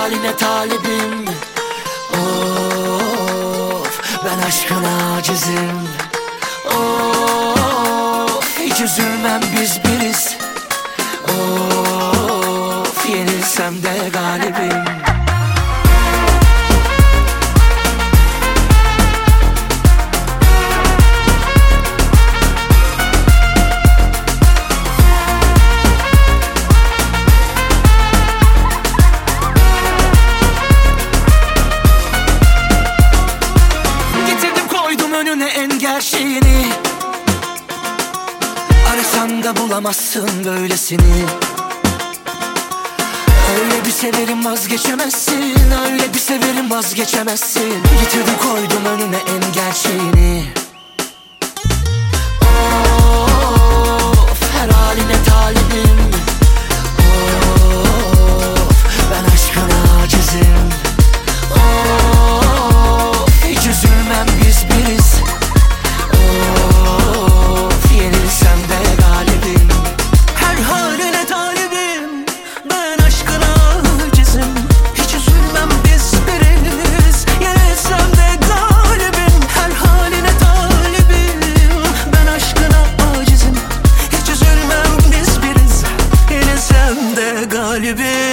haline talibim. Of, ben aşkına acizim. Of, hiç üzülmem biz biriz. Of, yenilsem de galibim. Önüne en gerçeğini, arasan da bulamazsın böylesini. Öyle bir severim vazgeçemezsin, öyle bir severim vazgeçemezsin. Getirdim koydum önüne en gerçeğini. Of, her haline talibim. Of, ben aşkına acizim. Of, hiç üzülmem biz biriz. Of, yenilsem de galibim. Her haline talibim, ben aşkına acizim. Hiç üzülmem biz biriz, yenilsem de galibim. Her haline talibim, ben aşkına acizim. Hiç üzülmem biz biriz, yenilsem de galibim.